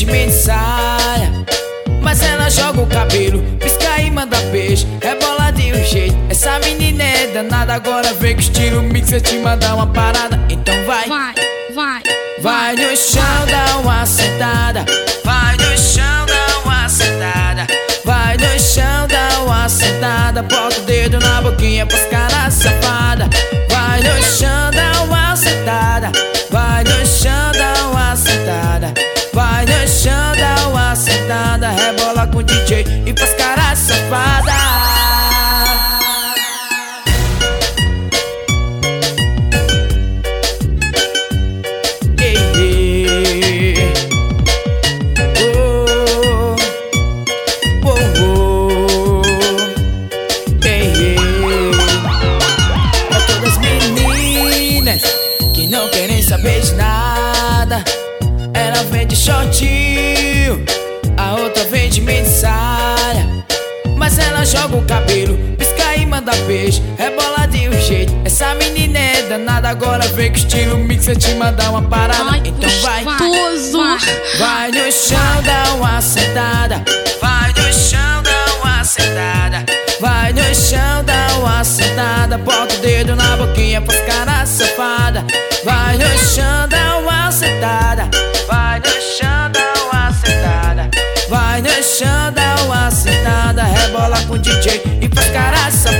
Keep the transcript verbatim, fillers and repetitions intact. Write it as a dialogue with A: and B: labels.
A: mini saia, mas ela joga o cabelo, pisca e manda beijo, rebola de um jeito. Essa menina é danada, agora vem com estilo mixer, te mandar uma parada. Então vai,
B: Vai, vai,
A: vai no chão, dá uma sentada. Vai no chão, dá uma sentada. Vai no chão, dá uma sentada. Bota o dedo na boquinha pras caras safada. Vai no chão, dá uma sentada. Vai no chão, dá uma sentada. Vai no chão, dá uma sentada. Rebola com o D J e pras caras safada. Que não querem saber de nada, ela vem de shortinho, a outra vem de mini saia, mas ela joga o cabelo, pisca e manda beijo, rebola de um jeito. Essa menina é danada, agora vem com estilo mixer, te mandar uma parada.
B: Ai,
A: então vai,
B: gostoso.
A: vai no chão, dá uma sentada. Vai no chão, dá uma sentada. Vai no chão, dá uma sentada. Bota o dedo na boquinha pras caras safada. Vai no chão, dá uma sentada. Vai no chão, dá uma sentada. Vai no chão, dá uma sentada. Rebola com o D J e pras caras safada.